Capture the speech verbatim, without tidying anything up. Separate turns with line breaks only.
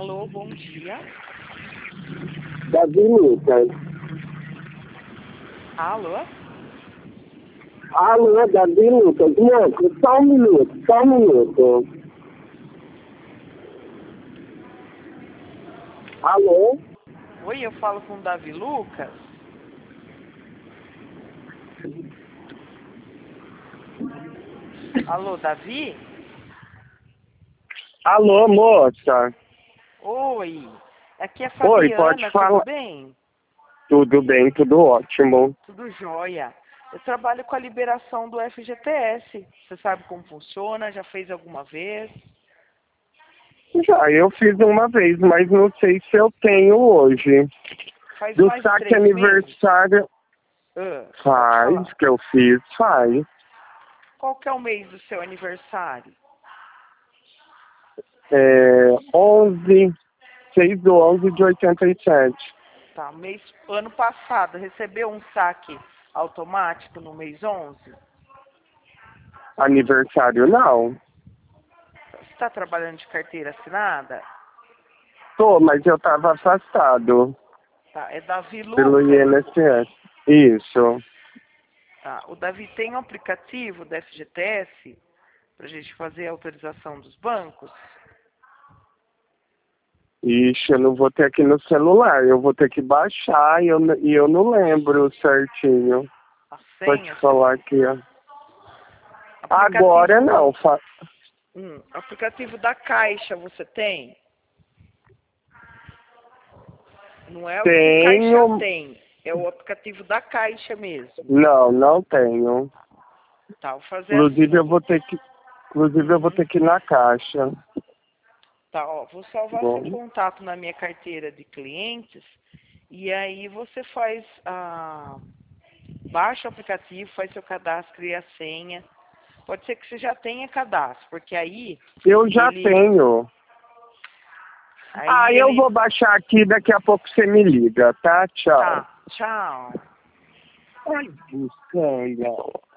Alô, bom dia.
Davi Lucas.
Alô?
Alô, Davi Lucas. Moço, só um minuto, só um minuto. Alô?
Oi, eu falo com o Davi Lucas. Alô, Davi?
Alô, moça.
Oi, aqui é a
Oi,
Fabiana,
pode falar.
tudo bem?
Tudo bem, tudo ótimo.
Tudo jóia. Eu trabalho com a liberação do F G T S. Você sabe como funciona? Já fez alguma vez?
Já, eu fiz uma vez, mas não sei se eu tenho hoje.
Faz
Do
mais de
saque
três
aniversário,
meses? Ah, pode
faz,
falar.
que eu fiz, faz.
Qual que é o mês do seu aniversário?
É onze, seis do onze de oitenta e sete.
Tá, mês, ano passado, recebeu um saque automático no mês onze?
Aniversário não.
Você está trabalhando de carteira assinada?
Tô, mas eu tava afastado
Tá, é Davi
pelo
Lucas.
I N S S. Isso.
Tá, o Davi tem um aplicativo da F G T S para a gente fazer a autorização dos bancos?
Ixi, eu não vou ter aqui no celular. Eu vou ter que baixar e eu, n- e eu não lembro certinho.
A
Vou te
senha?
falar aqui, ó.
Aplicativo,
Agora não. Fa...
hum, aplicativo da Caixa você tem? Não é o que Caixa
Tenho.
tem, é o aplicativo da Caixa mesmo.
Não, não tenho.
Tá, vou fazer
Inclusive eu
assim.
vou ter que. Inclusive eu vou
Uhum.
ter que ir na caixa.
Tá, ó, vou salvar seu
Bom.
contato na minha carteira de clientes e aí você faz a baixa o aplicativo, faz seu cadastro, cria a senha. Pode ser que você já tenha cadastro, porque aí
Eu já
ele
tenho.
aí
Ah, eu
ele
vou baixar aqui, daqui a pouco você me liga, tá? Tchau.
tá, tchau.
Ai, bucanga.